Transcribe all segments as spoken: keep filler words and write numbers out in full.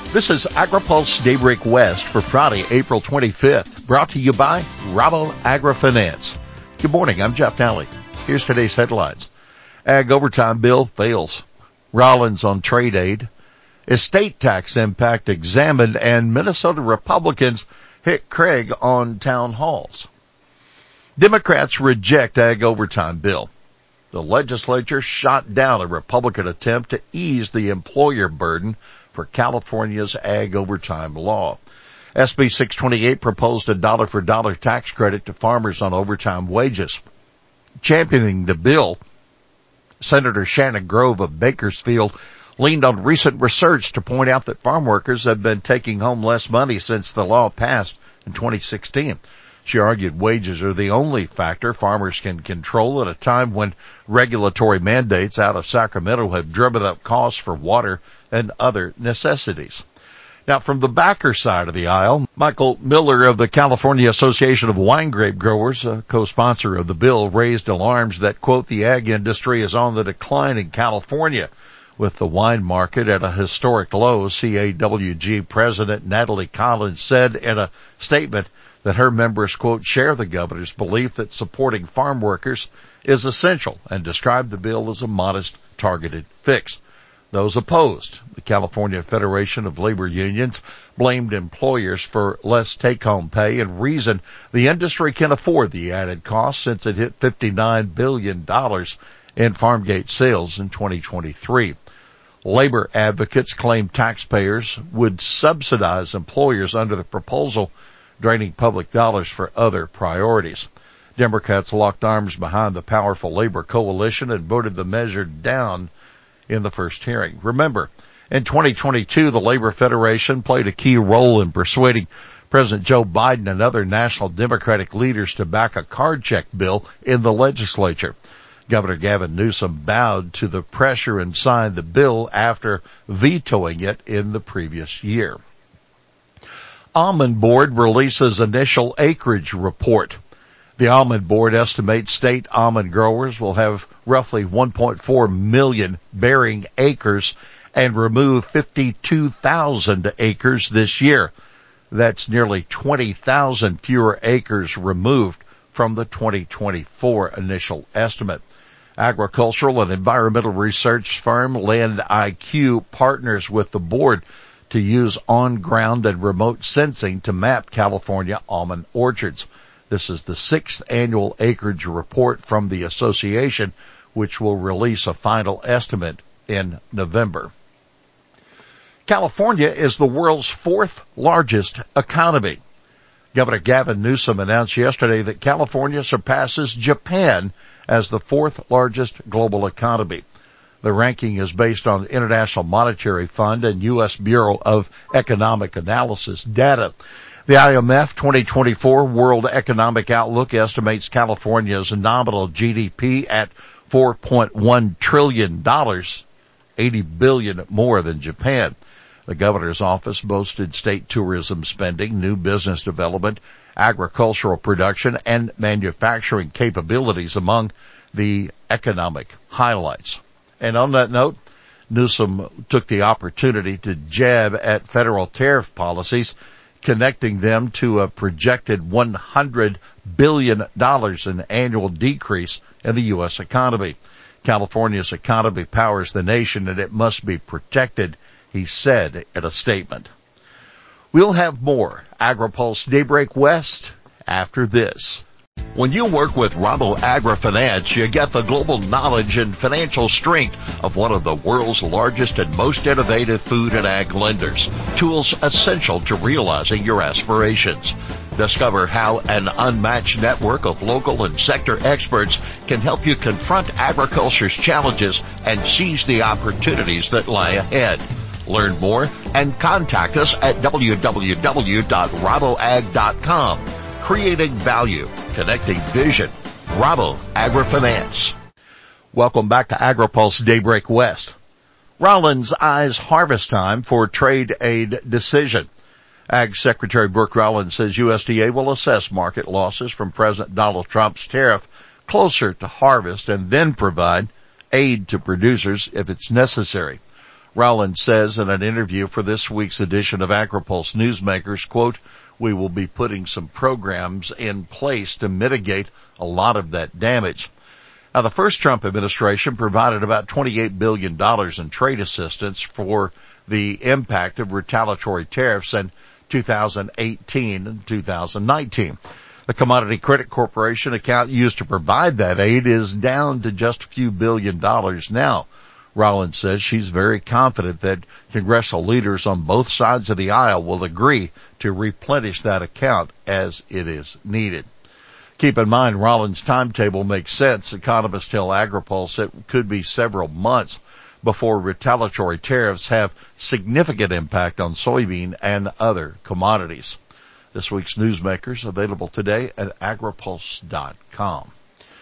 This is AgriPulse Daybreak West for Friday, April twenty-fifth, brought to you by Rabo AgriFinance. Good morning, I'm Jeff Nally. Here's today's headlines. Ag overtime bill fails. Rollins on trade aid. Estate tax impact examined, and Minnesota Republicans hit Craig on town halls. Democrats reject ag overtime bill. The legislature shot down a Republican attempt to ease the employer burden for California's ag overtime law. S B six twenty-eight proposed a dollar-for-dollar tax credit to farmers on overtime wages. Championing the bill, Senator Shannon Grove of Bakersfield leaned on recent research to point out that farm workers have been taking home less money since the law passed in twenty sixteen. She argued wages are the only factor farmers can control at a time when regulatory mandates out of Sacramento have driven up costs for water and other necessities. Now, from the backer side of the aisle, Michael Miller of the California Association of Wine Grape Growers, a co-sponsor of the bill, raised alarms that, quote, the ag industry is on the decline in California. With the wine market at a historic low, C A W G President Natalie Collins said in a statement that her members, quote, share the governor's belief that supporting farm workers is essential, and described the bill as a modest, targeted fix. Those opposed, the California Federation of Labor Unions, blamed employers for less take-home pay and reasoned the industry can afford the added cost since it hit fifty-nine billion dollars in farm gate sales in twenty twenty-three. Labor advocates claim taxpayers would subsidize employers under the proposal, draining public dollars for other priorities. Democrats locked arms behind the powerful labor coalition and voted the measure down in the first hearing. Remember, in twenty twenty-two, the Labor Federation played a key role in persuading President Joe Biden and other national Democratic leaders to back a card check bill in the legislature. Governor Gavin Newsom bowed to the pressure and signed the bill after vetoing it in the previous year. Almond Board releases initial acreage report. The Almond Board estimates state almond growers will have roughly one point four million bearing acres and remove fifty-two thousand acres this year. That's nearly twenty thousand fewer acres removed from the twenty twenty-four initial estimate. Agricultural and environmental research firm Land I Q partners with the board to use on-ground and remote sensing to map California almond orchards. This is the sixth annual acreage report from the association, which will release a final estimate in November. California is the world's fourth largest economy. Governor Gavin Newsom announced yesterday that California surpasses Japan as the fourth largest global economy. The ranking is based on International Monetary Fund and U S Bureau of Economic Analysis data. The I M F twenty twenty-four World Economic Outlook estimates California's nominal G D P at four point one trillion dollars, eighty billion dollars more than Japan. The governor's office boasted state tourism spending, new business development, agricultural production, and manufacturing capabilities among the economic highlights. And on that note, Newsom took the opportunity to jab at federal tariff policies, connecting them to a projected one hundred billion dollars in annual decrease in the U S economy. California's economy powers the nation and it must be protected, he said in a statement. We'll have more AgriPulse Daybreak West after this. When you work with Rabo AgriFinance, you get the global knowledge and financial strength of one of the world's largest and most innovative food and ag lenders. Tools essential to realizing your aspirations. Discover how an unmatched network of local and sector experts can help you confront agriculture's challenges and seize the opportunities that lie ahead. Learn more and contact us at w w w dot rabo ag dot com. Creating value, connecting vision. Rabo AgriFinance. Welcome back to AgriPulse Daybreak West. Rollins eyes harvest time for trade aid decision. Ag Secretary Brooke Rollins says U S D A will assess market losses from President Donald Trump's tariff closer to harvest and then provide aid to producers if it's necessary. Rollins says in an interview for this week's edition of AgriPulse Newsmakers, quote, "We will be putting some programs in place to mitigate a lot of that damage." Now, the first Trump administration provided about twenty-eight billion dollars in trade assistance for the impact of retaliatory tariffs in two thousand eighteen and two thousand nineteen. The Commodity Credit Corporation account used to provide that aid is down to just a few billion dollars now. Rollins says she's very confident that congressional leaders on both sides of the aisle will agree to replenish that account as it is needed. Keep in mind, Rollins' timetable makes sense. Economists tell AgriPulse it could be several months before retaliatory tariffs have significant impact on soybean and other commodities. This week's Newsmakers available today at agripulse dot com.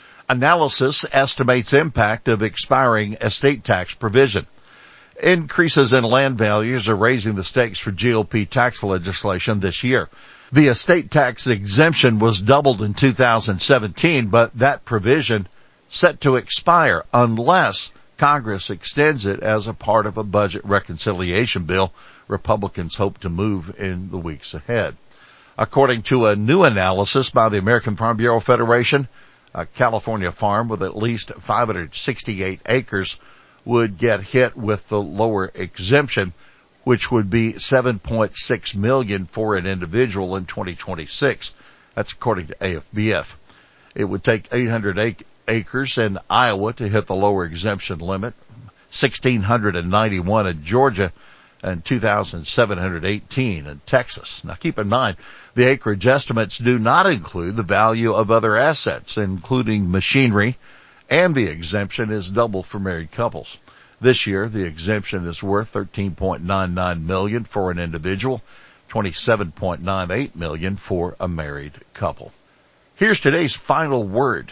Analysis estimates impact of expiring estate tax provision. Increases in land values are raising the stakes for G O P tax legislation this year. The estate tax exemption was doubled in two thousand seventeen, but that provision set to expire unless Congress extends it as a part of a budget reconciliation bill Republicans hope to move in the weeks ahead. According to a new analysis by the American Farm Bureau Federation, a California farm with at least five hundred sixty-eight acres would get hit with the lower exemption, which would be seven point six million dollars for an individual in twenty twenty-six. That's according to A F B F. It would take eight hundred acres in Iowa to hit the lower exemption limit, one thousand six hundred ninety-one in Georgia, and two thousand seven hundred eighteen in Texas. Now keep in mind, the acreage estimates do not include the value of other assets, including machinery, and the exemption is double for married couples. This year, the exemption is worth thirteen point nine nine million dollars for an individual, twenty-seven point nine eight million dollars for a married couple. Here's today's final word.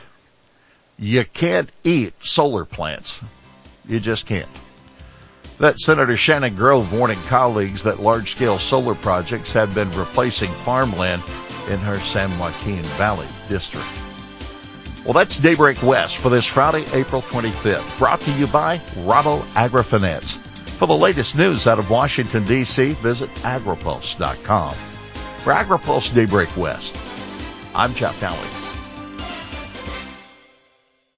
You can't eat solar plants. You just can't. That's Senator Shannon Grove warning colleagues that large-scale solar projects have been replacing farmland in her San Joaquin Valley district. Well, that's Daybreak West for this Friday, April twenty-fifth, brought to you by Rabo AgriFinance. For the latest news out of Washington, D C, visit agripulse dot com. For AgriPulse Daybreak West, I'm Jeff Dowling.